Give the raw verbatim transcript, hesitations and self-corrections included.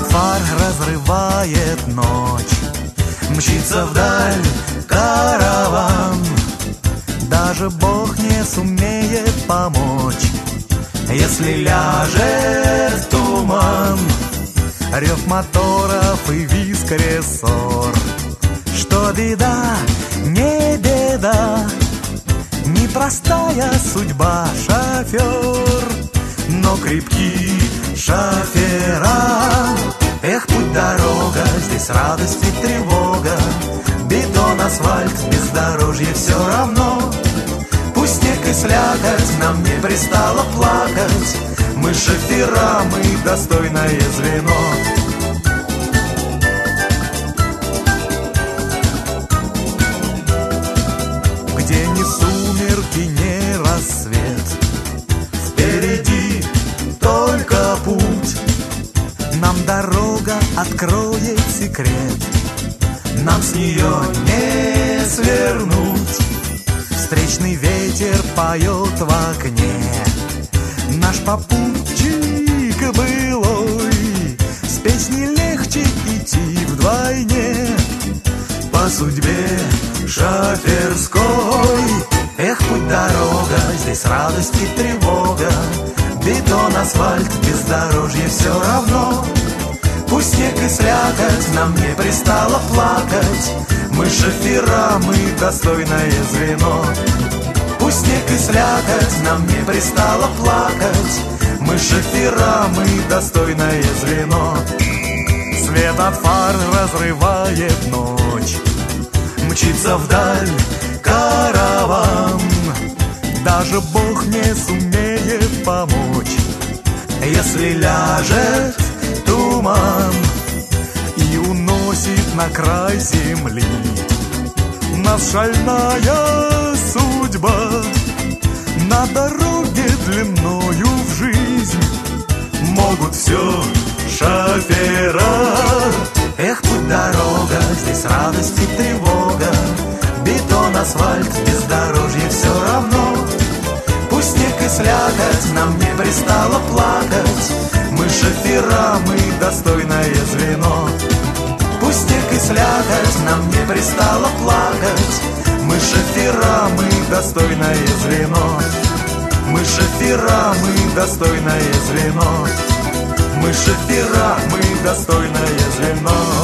фар разрывает ночь, мчится вдаль караван. Даже Бог не сумеет помочь, если ляжет туман. Рев моторов и визг рессор. Что беда, не беда, непростая судьба, шофер, но крепки шофера. Эх, путь дорога, здесь радость и тревога, бетон, асфальт, бездорожье все равно. Пусть снег и слякоть, нам не пристало плакать, мы шофера, мы достойное звено. Где ни сумерки, ни рассвет, впереди только путь. Нам дорога откроет секрет, нам с нее не свернуть. Встречный ветер поет в окне, наш попутчик былой. С песней легче идти вдвойне по судьбе шоферской. Эх, путь дорога, здесь радость и тревога, бетон, асфальт, бездорожье все равно. Пусть снег и слякоть, нам не пристало плакать, мы шофера, мы достойное звено. Пусть снег и слякоть, нам не пристало плакать, мы шофера, мы достойное звено. Свет от фар разрывает ночь, мчится вдаль караван. Даже Бог не сумеет помочь, если ляжет туман и уносит на край земли нас шальная судьба. На дороге длинною в жизнь могут все шофера. Эх, путь дорога, здесь радость и тревога, бетон, асфальт, бездорожье все равно. Пусть снег и слякоть, нам не пристало плакать, мы шофера, мы достойное звено. Пусть снег и слякоть, нам не пристало плакать, мы шофера, мы достойное звено. Мы шофера, мы достойное звено. Мы шофера, мы достойное звено.